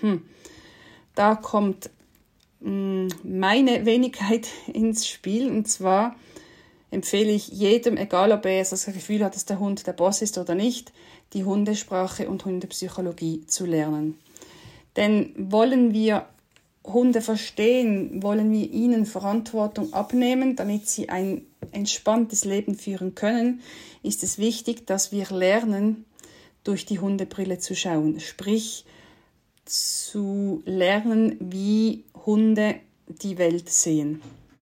Da kommt meine Wenigkeit ins Spiel. Und zwar empfehle ich jedem, egal ob er das Gefühl hat, dass der Hund der Boss ist oder nicht, die Hundesprache und Hundepsychologie zu lernen. Denn wollen wir Hunde verstehen, wollen wir ihnen Verantwortung abnehmen, damit sie ein entspanntes Leben führen können, ist es wichtig, dass wir lernen, durch die Hundebrille zu schauen. Sprich, zu lernen, wie Hunde die Welt sehen.